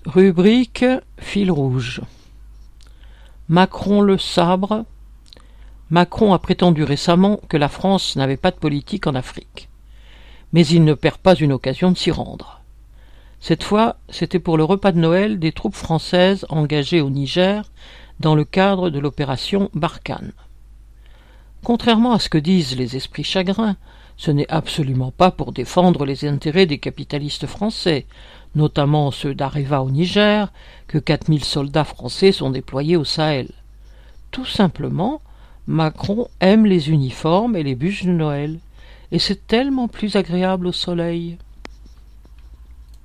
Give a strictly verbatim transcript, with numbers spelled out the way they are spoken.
Rubrique fil rouge. Macron le sabre. Macron a prétendu récemment que la France n'avait pas de politique en Afrique. Mais il ne perd pas une occasion de s'y rendre. Cette fois, c'était pour le repas de Noël des troupes françaises engagées au Niger dans le cadre de l'opération Barkhane. Contrairement à ce que disent les esprits chagrins, ce n'est absolument pas pour défendre les intérêts des capitalistes français, notamment ceux d'Areva au Niger, que quatre mille soldats français sont déployés au Sahel. Tout simplement, Macron aime les uniformes et les bûches de Noël, et c'est tellement plus agréable au soleil.